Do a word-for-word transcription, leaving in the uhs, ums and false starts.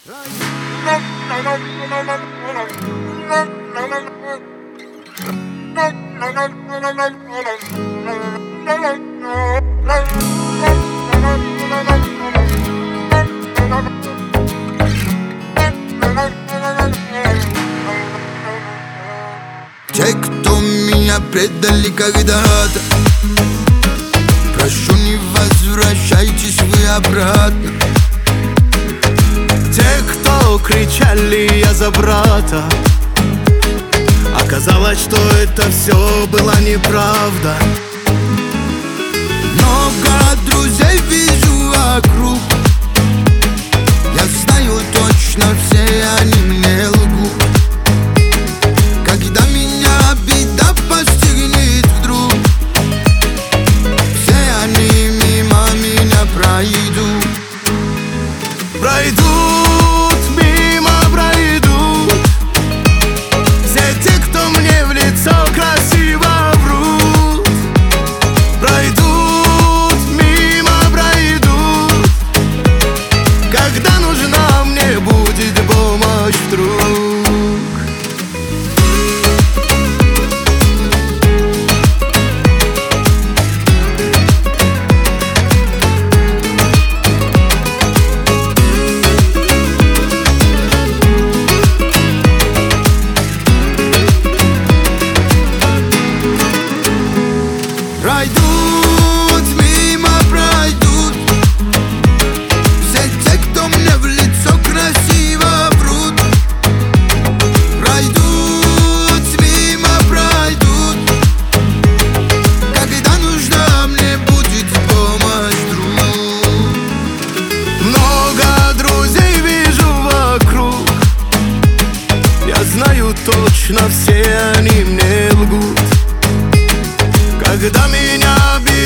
Те, кто меня предали когда-то, прошу, не возвращайтесь вы обратно. Те, кто кричали «я за брата», оказалось, что это все была неправда. Много друзей вижу вокруг, я знаю точно, все они мне лгут. Когда меня беда постигнет вдруг, все они мимо меня пройдут. Пройдут, мимо пройдут все те, кто мне в лицо красиво врут. Пройдут, мимо пройдут, когда нужна мне будет помощь вдруг. Пройдут, мимо пройдут все те, кто мне в лицо красиво врут. Пройдут, мимо пройдут, когда нужна мне будет помощь вдруг. Много друзей вижу вокруг, я знаю точно, все они мне лгут. Когда меня бьют